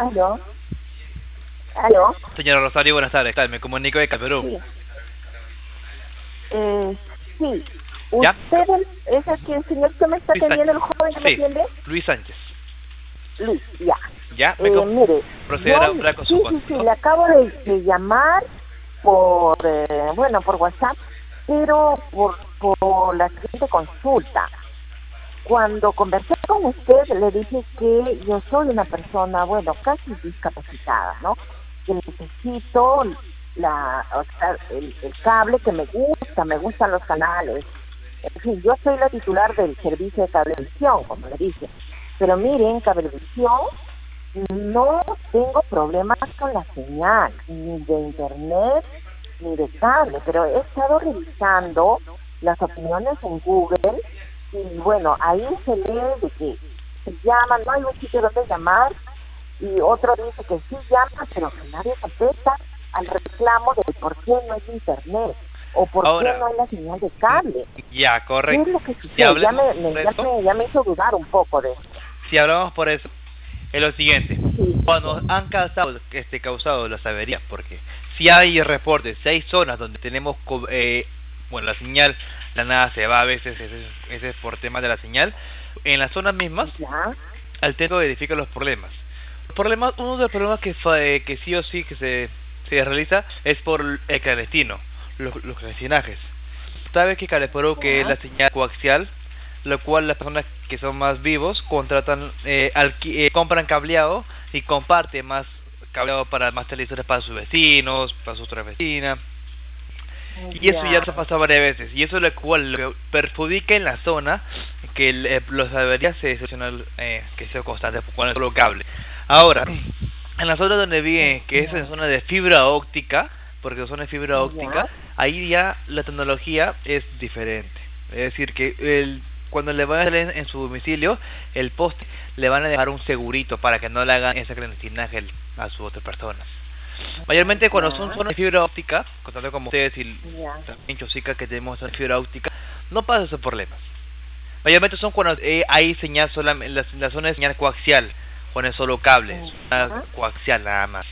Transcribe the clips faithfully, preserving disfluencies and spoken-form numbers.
Aló. Aló. Señora Rosario, buenas tardes. ¿Qué tal? Me comunico de Perú. Sí. Eh, sí. ¿Ya? ¿Usted es aquí el señor que me está Luis atendiendo, el Sánchez. joven que me Sí, atiende? Luis Sánchez. Luis, ya. ¿Ya? Me Eh, com- mire, proceder a yo, hablar con sí, su sí, sí, contacto. le acabo de, de llamar por, eh, bueno, por WhatsApp, pero por, por la siguiente consulta. Cuando conversé con usted, le dije que yo soy una persona, bueno, casi discapacitada, ¿no? Que necesito la, o sea, el, el cable que me gusta, me gustan los canales. En fin, yo soy la titular del servicio de cablevisión, como le dije. Pero miren, cablevisión, no tengo problemas con la señal, ni de internet, ni de cable, pero he estado revisando las opiniones en Google y bueno, ahí se lee de que se llama, no hay un sitio donde llamar, y otro dice que sí llama, pero que nadie contesta al reclamo de por qué no hay internet o por qué Ahora, no hay la señal de cable. ya, ¿Qué es correcto. lo que Si sucede? Ya hablamos me, me- por ya eso, me, ya me hizo dudar un poco de esto. si hablamos por eso, es lo siguiente. Sí, Cuando han causado, este, causado las averías, porque si hay reportes, si hay zonas donde tenemos, co- eh, bueno, la señal, la nada se va a veces, ese, es- ese es por tema de la señal, en las zonas mismas, ya, al técnico verifica los problemas. Los problemas, uno de los problemas que, fa- eh, que sí o sí que se, se realiza es por el clandestino, los, los clandestinajes. Sabe que Caleporo que es ya, la señal coaxial, lo cual las personas que son más vivos contratan, eh, alqui- eh, compran cableado y comparten más cableado para más televisores para sus vecinos, para sus otras vecinas. Y eso ya ya. nos ha pasado varias veces. Y eso es lo cual lo que perjudica en la zona que el, eh, los averías se solucionan, eh, que sea constante con el solo cable. Ahora, en las zonas donde viven, que es en zona de fibra óptica, porque son de fibra óptica, Ya, ahí ya la tecnología es diferente. Es decir, que el, cuando le van a hacer en, en su domicilio, el poste le van a dejar un segurito para que no le hagan ese clandestinaje a sus otras personas. Mayormente cuando son ya, zonas de fibra óptica, contando como ustedes y ya, también Chosica que tenemos en fibra óptica, no pasa esos problemas. Mayormente son cuando eh, hay señal solamente, la, la zona de señal coaxial, con el solo cable, una ya, coaxial nada más.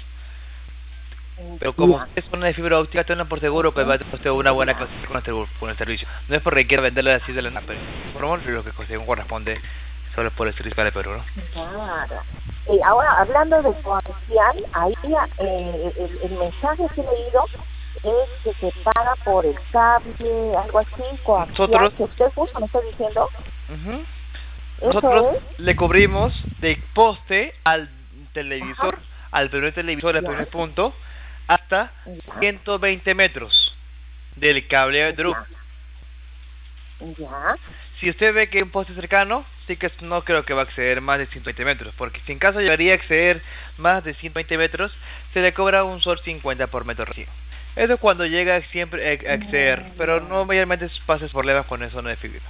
Pero como ya. es zona de fibra óptica, tengan por seguro que va a tener una buena calidad con el, con el servicio. No es porque quiera venderle así de la nada, pero informamos lo que según corresponde solo por el servicio de Perú, ¿no? Claro. Eh, ahora, hablando de coaxial, ahí eh, el, el mensaje que he leído es que se paga por el cable, algo así, coaxial, Nosotros, que usted justo me está diciendo. uh-huh, nosotros Eso es. le cubrimos de poste al televisor, Ajá. al primer televisor, al Ya, primer punto, hasta ya, ciento veinte metros del cable de Drup. ya, ya, Si usted ve que hay un poste cercano, sí que no creo que va a exceder más de ciento veinte metros, porque si en caso llegaría a exceder más de ciento veinte metros, se le cobra un sol cincuenta por metro recibo. Eso es cuando llega siempre a exceder, pero no mayormente pases problemas con eso no de fibra.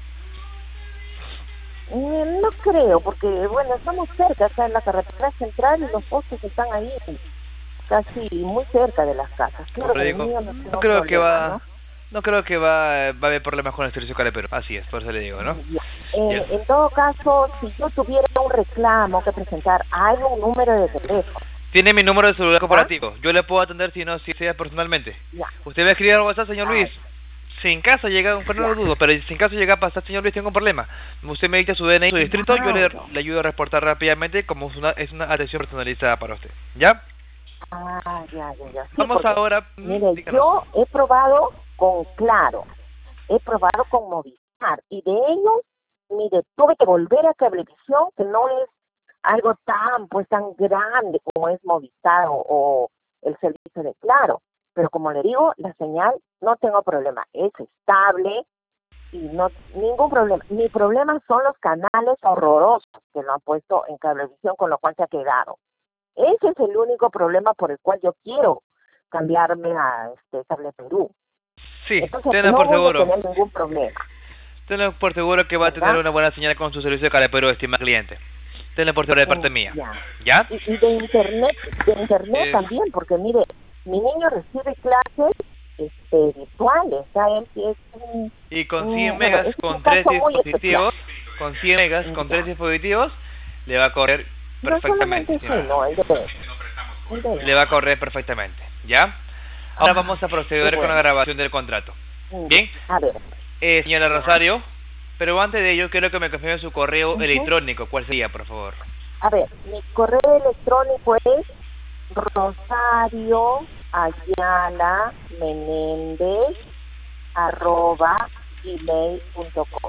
Eh, no creo, porque bueno, estamos cerca, acá en la carretera central y los postes están ahí, casi muy cerca de las casas. Claro Como que le el digo, mío no no tengo creo que problema, va, ¿no? no creo que va, va a haber problemas con el servicio calepero. Así es, por eso le digo, ¿no? Ya. Bien. Eh, en todo caso, si yo tuviera un reclamo que presentar, hay un número de teléfono, Tiene mi número de celular ¿ya? corporativo. Yo le puedo atender si no, si sea personalmente. Ya. Usted va a escribir al WhatsApp, señor Ah, Luis. Si en caso llega, aunque no lo ya. dudo, pero si en caso llega a pasar, señor Luis, tengo un problema. Usted me dice su D N I, su distrito, yo le, Claro. le ayudo a reportar rápidamente como es una, es una atención personalizada para usted. ¿Ya? Ah, ya, ya, ya. Sí, Vamos porque, ahora, mm, mire, díganos. yo he probado con Claro, he probado con Movistar, y de ellos, mire, tuve que volver a Cablevisión, que no es algo tan, pues, tan grande como es Movistar o, o el servicio de Claro. Pero como le digo, la señal, no tengo problema, es estable y no, ningún problema. Mi problema son los canales horrorosos que lo han puesto en Cablevisión, con lo cual se ha quedado. Ese es el único problema por el cual yo quiero cambiarme a este Cable Perú. Sí, Entonces tenlo no por voy a seguro. tener ningún problema, Tenlo por seguro que va a tener ¿verdad? una buena señal con su servicio de calepero, estimado cliente. Tenlo por seguro de Mm, parte mía. ya. ¿Ya? Y, y de internet, de internet Es, también, porque mire, mi niño recibe clases este, virtuales, ¿saben? Que es un, y con cien un- bueno, megas, es un con tres caso muy especial. dispositivos, con cien megas, con tres Ya, dispositivos, le va a correr No solamente perfectamente, sí, no, el de el de le va a correr perfectamente, ¿ya? Ahora Ah, vamos a proceder qué con la bueno. grabación del contrato. Mm, Bien, A ver, eh, señora ya. Rosario, pero antes de ello quiero que me confirme su correo Ujú. electrónico. ¿Cuál sería, por favor? A ver, mi correo electrónico es rosario ayala menéndez arroba gmail punto com.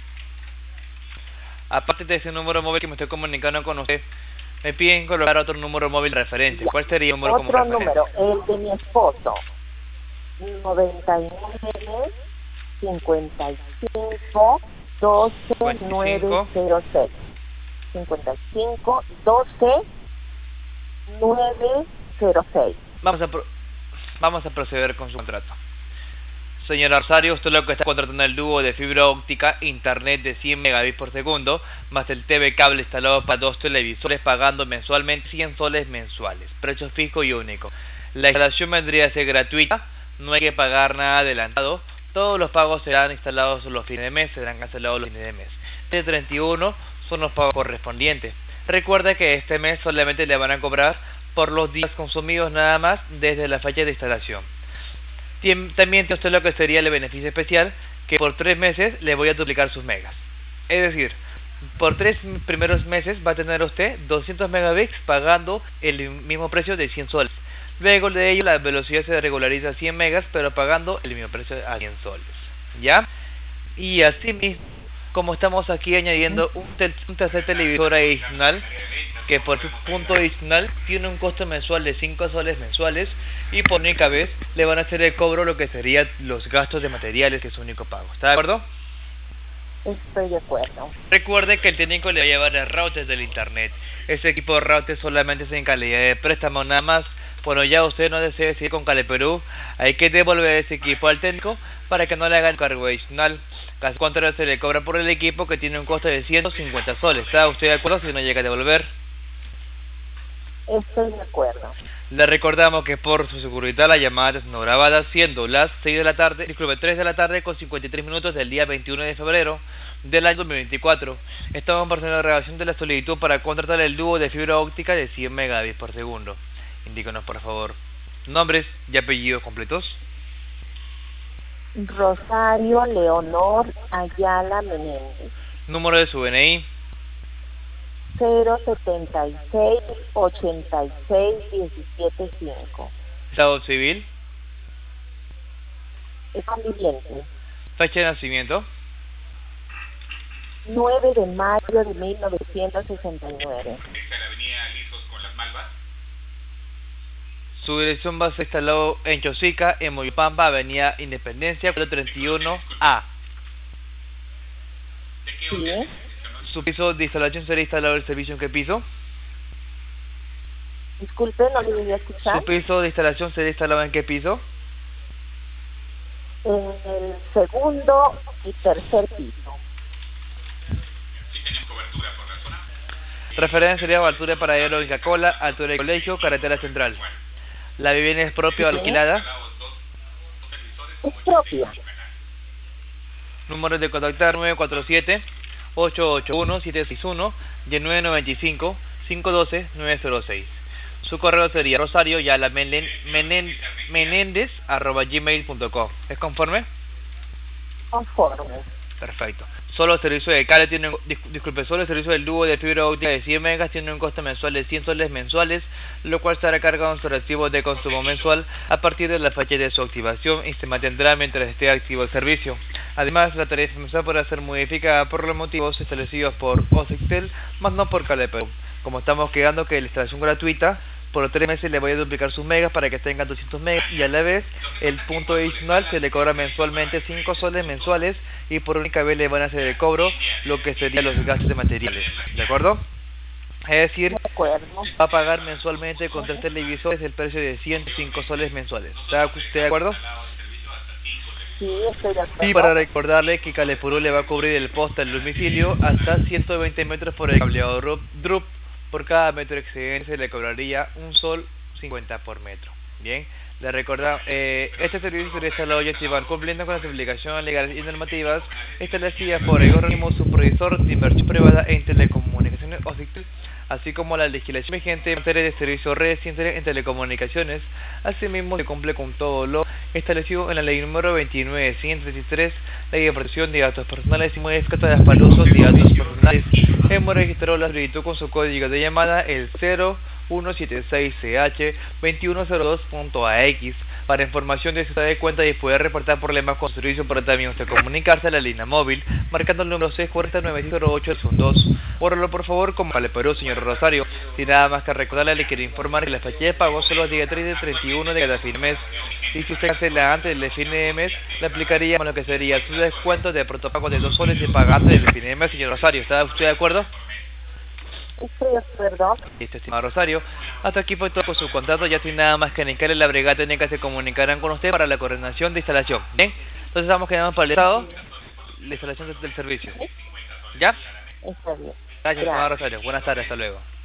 Aparte de ese número móvil que me estoy comunicando con usted, me piden colocar otro número móvil de referencia. Ya. ¿Cuál sería el número como Otro referencia? número, el de mi esposo, noventa y nueve cincuenta y cinco doce nueve cincuenta y cinco. cero seis. cincuenta y cinco doce nueve cero seis. Vamos a, pro- vamos a proceder con su contrato. Señora Rosario, usted lo que está contratando el dúo de fibra óptica, internet de cien megabits por segundo, más el T V cable instalado para dos televisores, pagando mensualmente cien soles mensuales, precio fijo y único. La instalación vendría a ser gratuita, no hay que pagar nada adelantado, todos los pagos serán instalados los fines de mes, serán cancelados los fines de mes. De treinta y uno son los pagos correspondientes. Recuerda que este mes solamente le van a cobrar por los días consumidos nada más desde la fecha de instalación. Tiem- También tiene usted lo que sería el beneficio especial, que por tres meses le voy a duplicar sus megas. Es decir, por tres m- primeros meses va a tener usted doscientos megabits pagando el mismo precio de cien soles. Luego de ello la velocidad se regulariza a cien megas, pero pagando el mismo precio a cien soles. ¿Ya? Y así mismo, como estamos aquí añadiendo un, tel- un tercer televisor adicional, que por su punto adicional tiene un costo mensual de cinco soles mensuales, y por única vez le van a hacer el cobro lo que serían los gastos de materiales, que es su único pago. ¿Está de acuerdo? Estoy de acuerdo. Recuerde que el técnico le va a llevar el router del internet. Ese equipo de router solamente es en calidad de préstamo nada más. Bueno, ya usted no desea seguir con Cale Perú, hay que devolver ese equipo al técnico para que no le haga el cargo adicional. Caso contrario, se le cobra por el equipo, que tiene un costo de ciento cincuenta soles. ¿Está usted de acuerdo si no llega a devolver? Estoy de acuerdo. Le recordamos que por su seguridad la llamada es no grabada, siendo las seis de la tarde, disculpe, tres de la tarde con cincuenta y tres minutos del día veintiuno de febrero del año dos mil veinticuatro. Estamos haciendo la grabación de la solicitud para contratar el dúo de fibra óptica de cien megabits por segundo. Indíquenos, por favor, nombres y apellidos completos. Rosario Leonor Ayala Menéndez. Número de su D N I. cero setenta y seis ochenta y seis diecisiete cinco. Estado civil. Es conviviente. Fecha de nacimiento. nueve de mayo de mil novecientos sesenta y nueve. Su dirección va a ser instalado en Chosica, en Moyopamba, Avenida Independencia, cuatrocientos treinta y uno A. Sí. Su piso de instalación será instalado el servicio en qué piso. Disculpe, no le voy a escuchar. Su piso de instalación será instalado en qué piso. En el segundo y tercer piso. Referencia sería altura para Aero Inca Cola, altura del colegio, carretera central. La vivienda es propia o Sí. alquilada. Es propia. Número de contactar nueve cuatro siete ocho ocho uno siete seis uno y nueve nueve cinco cinco uno dos nueve cero seis. Su correo sería rosario yala menéndez arroba gmail punto com. ¿Es conforme? Conforme. Perfecto. Solo el servicio de cable tiene un, dis- disculpe, solo el servicio del dúo de fibra óptica de cien megas tiene un costo mensual de cien soles mensuales, lo cual será cargado en su recibo de consumo mensual a partir de la fecha de su activación y se mantendrá mientras esté activo el servicio. Además, la tarifa mensual podrá ser modificada por los motivos establecidos por Osextel, más no por Cable Perú. Como estamos quedando que la instalación gratuita, por los tres meses le voy a duplicar sus megas para que tenga doscientos megas, y a la vez el punto adicional se le cobra mensualmente cinco soles mensuales, y por única vez le van a hacer el cobro lo que serían los gastos de materiales. ¿De acuerdo? Es decir, De acuerdo. va a pagar mensualmente con tres televisores el precio de ciento cinco soles mensuales. ¿Está usted de acuerdo? Sí, estoy de acuerdo. Y para recordarle que Calepurú le va a cubrir el poste al domicilio hasta ciento veinte metros por el cableado Drup. Drup. Por cada metro excedente se le cobraría un sol cincuenta por metro. Bien, le recordamos, eh, este servicio sería instalado y activado cumpliendo con las obligaciones legales y normativas establecidas por el organismo supervisor de inversión privada en telecomunicaciones Osextel, así como la legislación vigente en materia de servicios de redes y en telecomunicaciones. Asimismo, se cumple con todo lo establecido en la ley número veintinueve mil ciento treinta y tres, ley de protección de datos personales y modificación para los usos de datos personales. Hemos registrado la solicitud con su código de llamada el cero uno siete seis C H veintiuno cero dos punto A X. Para información de si se da cuenta y poder reportar problemas con su servicio, pero también usted comunicarse a la línea móvil marcando el número seis cuatro nueve cero ocho dos. Bórralo por favor como vale Perú, señor Rosario. Sin nada más que recordarle, le quiero informar que la fecha de pago son los días tres y treinta y uno de cada fin de mes. Y si usted cancela antes del fin de mes, le aplicaríamos lo que sería su descuento de protopago de dos soles y paga antes del fin de mes, señor Rosario. ¿Está usted de acuerdo? Estoy de acuerdo. Listo, estimado Rosario. Hasta aquí fue todo con su contrato. Ya sin nada más que indicarle, la brigada técnica se comunicarán con usted para la coordinación de instalación. ¿Bien? Entonces estamos quedando para el estado, la instalación del servicio. ¿Ya? Está bien. Gracias, estimado Rosario. Buenas tardes, hasta luego.